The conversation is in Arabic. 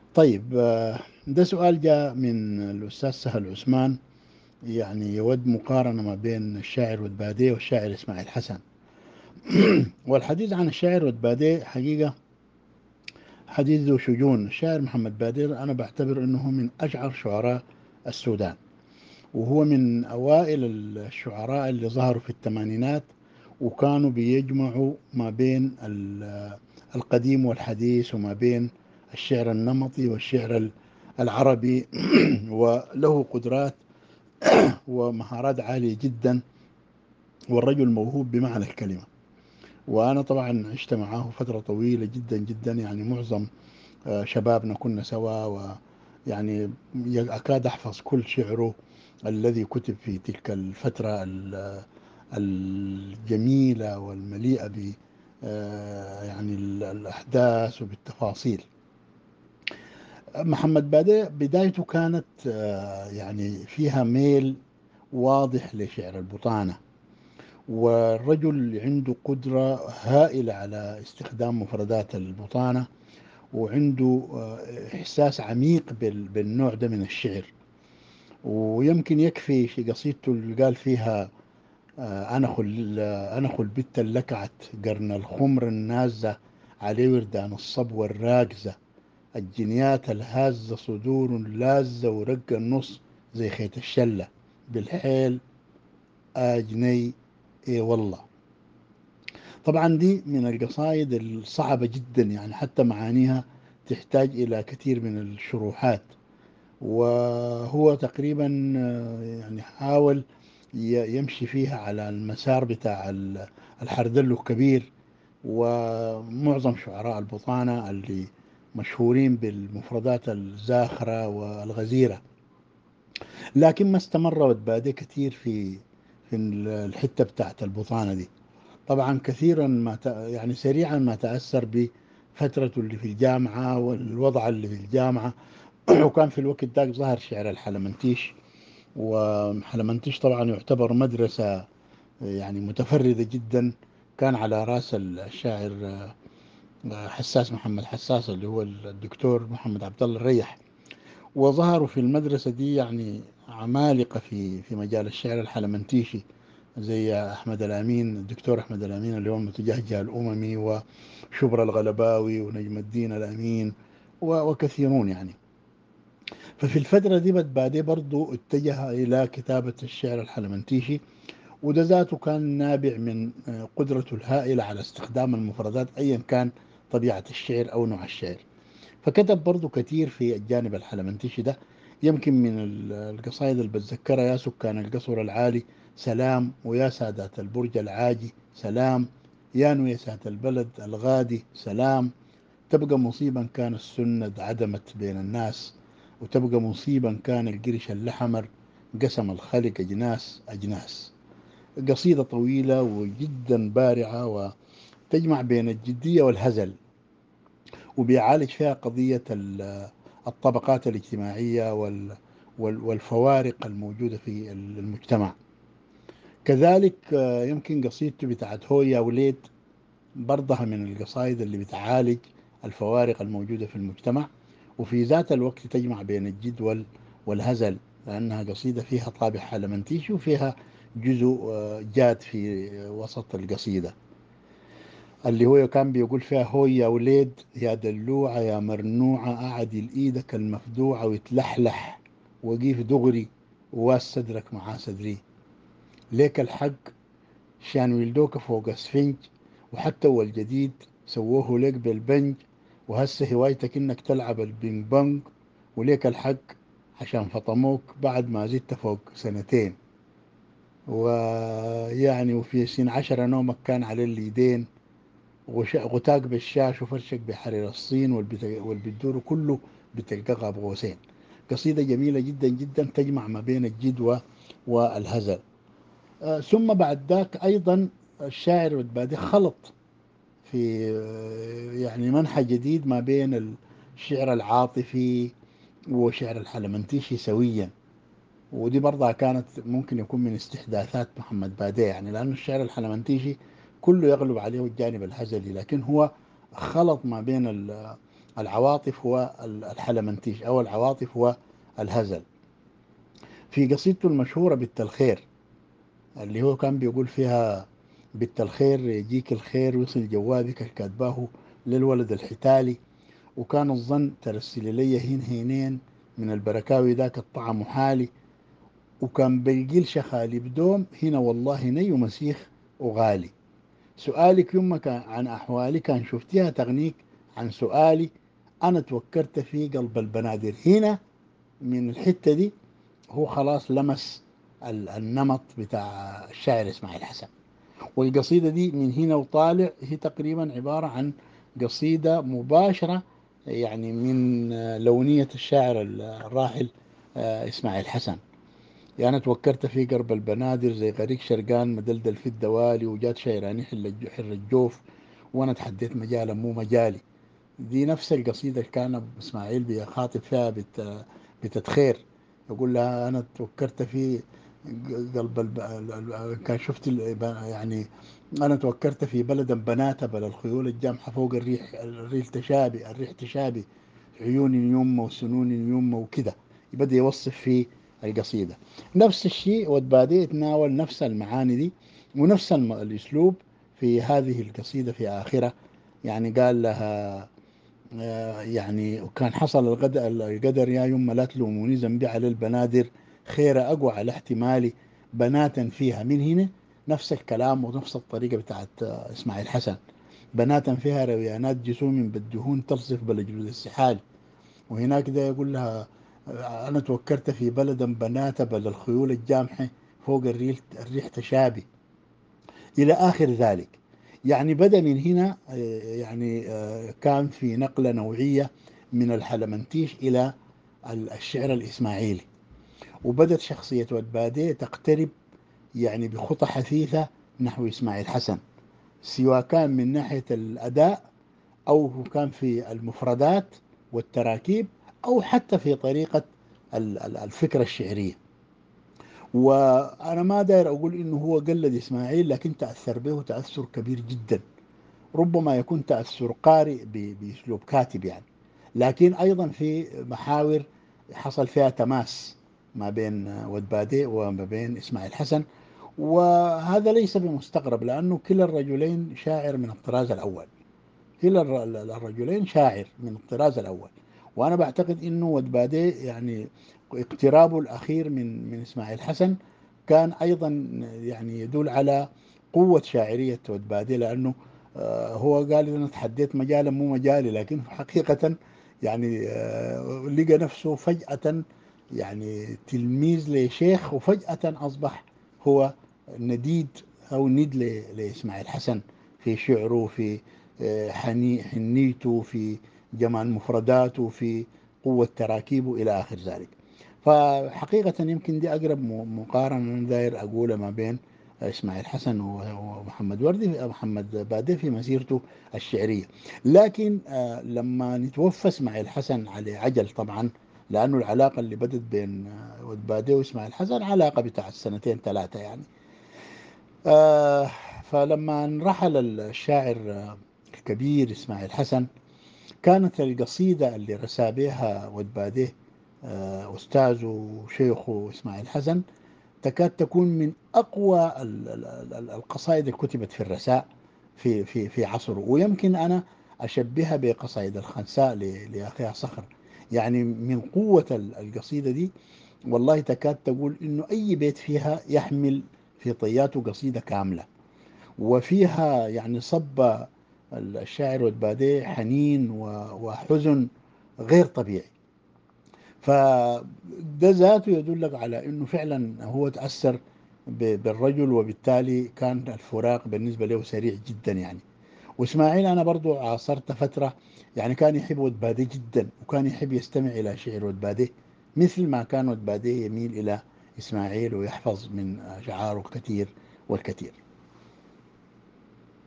طيب، ده سؤال جاء من الأستاذ سهل عثمان، يعني يود مقارنة ما بين الشاعر ودباديه والشاعر إسماعيل حسن. والحديث عن الشاعر ودباديه حقيقة حديث ذو شجون. الشاعر محمد بادر أنا بعتبر أنه من أشعر شعراء السودان، وهو من أوائل الشعراء اللي ظهروا في الثمانينات، وكانوا بيجمعوا ما بين القديم والحديث، وما بين الشعر النمطي والشعر العربي. وله قدرات ومهارات عالية جدا، والرجل موهوب بمعنى الكلمة. وأنا طبعا عشت معه فترة طويلة جدا جدا، يعني معظم شبابنا كنا سوا، ويعني أكاد أحفظ كل شعره الذي كتب في تلك الفترة الجميلة والمليئة ب يعني الأحداث وبالتفاصيل. محمد بدايته كانت يعني فيها ميل واضح لشعر البطانة، والرجل عنده قدرة هائلة على استخدام مفردات البطانة، وعنده إحساس عميق بالنوع ده من الشعر. ويمكن يكفي في قصيدته اللي قال فيها أنا خل بت لكعت قرن الخمر النازة، عليه وردان الصبوة الراكزة، الجنيات الهازة صدور لازة، ورق النص زي خيط الشلة، بالحيل آجني إيه والله. طبعا دي من القصائد الصعبة جدا، يعني حتى معانيها تحتاج إلى كثير من الشروحات. وهو تقريبا يعني حاول يمشي فيها على المسار بتاع الحردلو الكبير، ومعظم شعراء البطانة اللي مشهورين بالمفردات الزاخرة والغزيرة. لكن ما استمر وتبادى كثير في الحتة بتاعت البطانة دي. طبعا كثيرا ما يعني سريعا ما تأثر بفترته اللي في الجامعة والوضع اللي في الجامعة. وكان في الوقت ذاك ظهر شعر الحلمنتيش، وحلمنتيش طبعا يعتبر مدرسة يعني متفردة جدا. كان على رأس الشاعر حساس محمد حساس، اللي هو الدكتور محمد عبد الله الريح. وظهروا في المدرسة دي يعني عمالقة في مجال الشعر الحلمنتيشي، زي أحمد الأمين، الدكتور أحمد الأمين اللي هو المتجهجة الأممي، وشبرا الغلباوي، ونجم الدين الأمين، وكثيرون يعني. ففي الفترة دي بتبادي برضو اتجه إلى كتابة الشعر الحلمنتيشي، وده ذاته كان نابع من قدرته الهائلة على استخدام المفردات أيا كان طبيعة الشعر أو نوع الشعر. فكتب برضو كثير في الجانب الحلمنتشي ده. يمكن من القصائد اللي بتذكرها: يا سكان القصر العالي سلام، ويا سادات البرج العاجي سلام، يا نويسات البلد الغادي سلام، تبقى مصيبا كان السنة عدمت بين الناس، وتبقى مصيبا كان القرش اللحمر قسم الخلق أجناس أجناس. قصيدة طويلة وجدا بارعة، وتجمع بين الجدية والهزل، وبيعالج فيها قضية الطبقات الاجتماعية والفوارق الموجودة في المجتمع. كذلك يمكن قصيدته بتاعت هو يا وليد برضها من القصائد اللي بتعالج الفوارق الموجودة في المجتمع، وفي ذات الوقت تجمع بين الجد والهزل، لأنها قصيدة فيها طابع حلمنتيشي، وفيها جزء جاد في وسط القصيدة، اللي هو كان بيقول فيها: هو يا وليد يا دلوعة يا مرنوعة، أعدل إيدك المفدوعة ويتلحلح، وقيف دغري وواس صدرك مع صدري، ليك الحق شان ويلدوك فوق اسفنج، وحتى هو الجديد سووه ليك بالبنج، وهسه هوايتك انك تلعب البينج بونج، وليك الحق عشان فطموك بعد ما زدت فوق سنتين، ويعني وفي سن 10 نومك كان على اليدين، غتاق بالشاش وفرشك بحرير الصين، واللي بتدوره كله بتلقاها بغوسين. قصيدة جميلة جدا جدا تجمع ما بين الجدوى والهزل. ثم بعد ذاك أيضا الشاعر بتبادي خلط في يعني منحى جديد ما بين الشعر العاطفي وشعر الحلمنتيشي سويا. ودي برضها كانت ممكن يكون من استحداثات محمد بادية، يعني لأنه الشعر الحلمنتيشي كله يغلب عليه الجانب الهزلي، لكن هو خلط ما بين العواطف هو الحلمنتيش، أو العواطف هو الهزل. في قصيدته المشهورة بنت الخير، اللي هو كان بيقول فيها: بنت الخير يجيك الخير وصل جوابك كاتباه للولد الحتالي، وكان الظن ترسل لي هين هينين من البركاوي ذاك الطعم حالي، وكان بيجيل شخالي بدوم هنا والله ني ومسيخ وغالي. سؤالك يمك عن أحوالي كان شفتيها تغنيك عن سؤالي، أنا توكرت في قلب البنادر. هنا من الحتة دي هو خلاص لمس النمط بتاع الشاعر إسماعيل حسن. والقصيدة دي من هنا وطالع هي تقريبا عبارة عن قصيدة مباشرة يعني من لونية الشاعر الراحل إسماعيل حسن. يعني أنا توكرت في قرب البنادر زي غريق شرقان مدلدل في الدوالي، وجات شيراني حر الجوف، وأنا تحديت مجالا مو مجالي. دي نفس القصيدة اللي كان أبو إسماعيل بيخاطب فيها بتتخير، يقول لها: أنا توكرت في قلب كان شفت يعني أنا توكرت في بلد بنات بل الخيول الجامحة فوق الريح تشابي، الريح تشابي عيون يمة وسنون يمة وكده. بدأ يوصف في القصيدة. نفس الشيء وتبادي يتناول نفس المعاني دي ونفس الأسلوب في هذه القصيدة في آخرة. يعني قال لها يعني: وكان حصل القدر يا يما لا تلوموني ذنبي على البنادر، خير أقوى على احتمالي بناتا فيها. من هنا نفس الكلام ونفس الطريقة بتاعت إسماعيل حسن: بناتا فيها رويانات جسوم بالدهون تصف بلجلود السحال. وهناك ده يقول لها: أنا توكرت في بلد بنات بل الخيول الجامحة فوق الريح تشابي، إلى آخر ذلك. يعني بدأ من هنا يعني كان في نقلة نوعية من الحلمنتيش إلى الشعر الإسماعيلي، وبدت شخصية ودبادي تقترب يعني بخطى حثيثة نحو إسماعيل حسن، سواء كان من ناحية الأداء أو كان في المفردات والتراكيب أو حتى في طريقة الفكرة الشعرية. وأنا ما داير أقول إنه هو قلد إسماعيل، لكن تأثر به تأثر كبير جدا. ربما يكون تأثر قارئ بأسلوب كاتب يعني، لكن أيضا في محاور حصل فيها تماس ما بين ودبادي وما بين إسماعيل حسن. وهذا ليس بمستغرب، لأنه كلا الرجلين شاعر من الطراز الأول، كلا الرجلين شاعر من الطراز الأول. وأنا بعتقد أنه ودبادي يعني اقترابه الأخير من إسماعيل حسن كان أيضا يعني يدل على قوة شاعرية ودبادي، لأنه هو قال: أنا تحديت مجالا مو مجالي، لكن حقيقة يعني لقى نفسه فجأة يعني تلميذ لشيخ، وفجأة أصبح هو نديد أو ند لإسماعيل حسن في شعره، في حنيته، في جمال مفرداته، في قوة تراكيبه إلى آخر ذلك. فحقيقة يمكن دي أقرب مقارنة أنا داير أقولها ما بين إسماعيل حسن ومحمد وردي، محمد بادئ في مسيرته الشعرية. لكن لما نتوفى إسماعيل حسن على عجل طبعا، لأنه العلاقة اللي بدت بين بادئ وإسماعيل حسن علاقة بتاع سنتين ثلاثة يعني. آه فلما انرحل الشاعر الكبير إسماعيل حسن، كانت القصيدة اللي رسى بها ودباديه أستاذه وشيخه إسماعيل حسن تكاد تكون من أقوى القصائد اللي كتبت في الرساء في عصره. ويمكن أنا أشبهها بقصائد الخنساء لأخيها صخر. يعني من قوة القصيدة دي والله تكاد تقول إنه أي بيت فيها يحمل في طياته قصيدة كاملة، وفيها يعني صب الشاعر والبادئ حنين وحزن غير طبيعي. فده ذاته يدلك على انه فعلا هو تأثر بالرجل، وبالتالي كان الفراق بالنسبة له سريع جدا يعني. واسماعيل انا برضو عاصرت فترة يعني كان يحب ودبادي جدا، وكان يحب يستمع الى شعر ودبادي مثل ما كان ودبادي يميل الى اسماعيل ويحفظ من اشعاره الكثير والكثير.